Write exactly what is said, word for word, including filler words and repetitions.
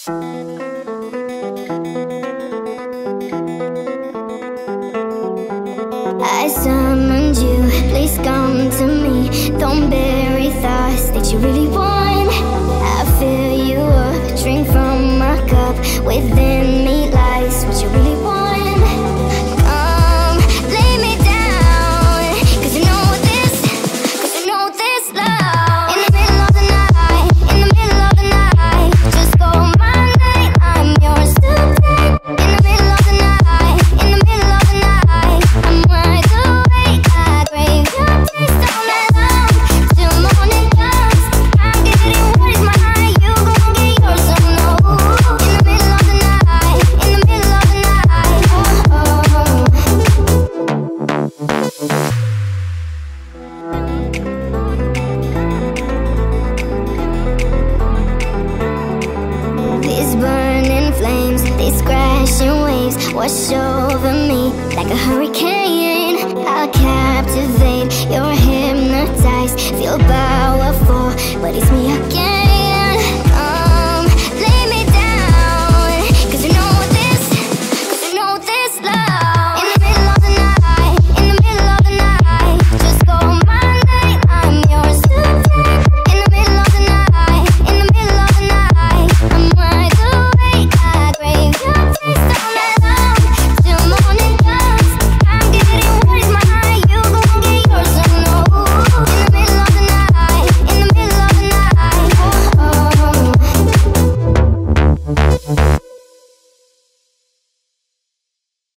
I summoned you, please come to me. Don't bury thoughts that you really want. I fill you up, drink from my cup. Within me lies what you really want. Come, lay me down, cause you know this, cause you know this love. In the middle of the night, in the middle of the night, just call my name, I'm yours today. In the middle of the night, in the middle of the night, I'm wide awake, I crave your taste all night long, till morning comes. I'm getting what is mine, you gon' get yours, so no. In the middle of the night, in the middle of the night, oh, oh. These burning flames, these crashing waves wash over me like a hurricane. I'll captivate, you're hypnotized, feel powerful, but it's me again.